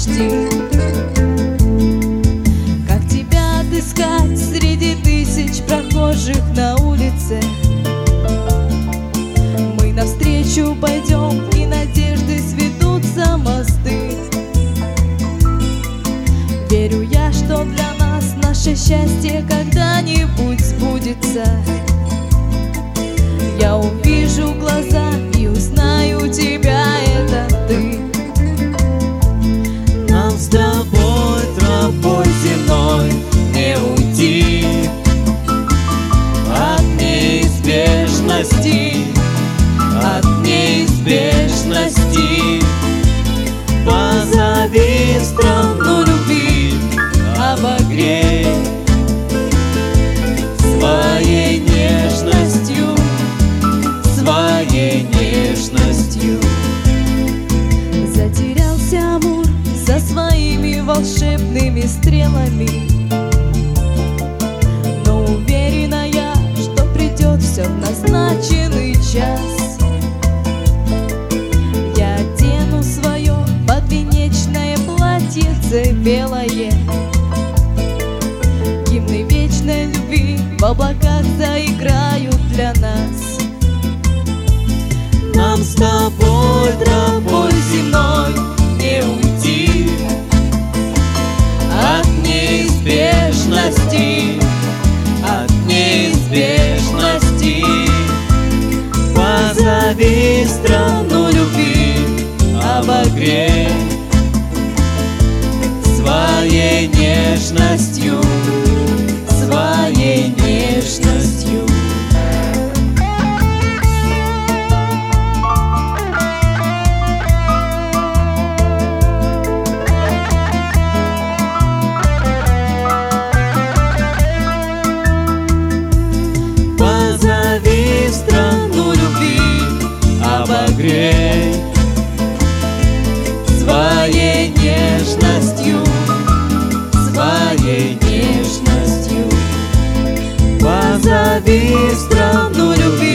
почти. Как тебя отыскать среди тысяч прохожих на улице? Мы навстречу пойдем, и надежды сведутся мосты. Верю я, что для нас наше счастье когда-нибудь сбудется. Я увижу глаза и узнаю тебя, это ты. Нам с тобой тропой земной не уйти от неизбежности, от неизбежности. Позови страну любви, обогрей своей нежностью, своей нежностью. Затерялся Амур за своими волшебными стрелами, но уверена я, что придет все в назначенный час. Я одену свое подвенечное платьице белое, гимны вечной любви в облаках заиграют для нас. Нам с тобой тропой земной не уйти от неизбежности, от неизбежности. Позови страну любви, обогрей своей нежностью, своей нежностью. Позови страну любви, обогрей своей нежностью, своей нежностью. Позови страну любви,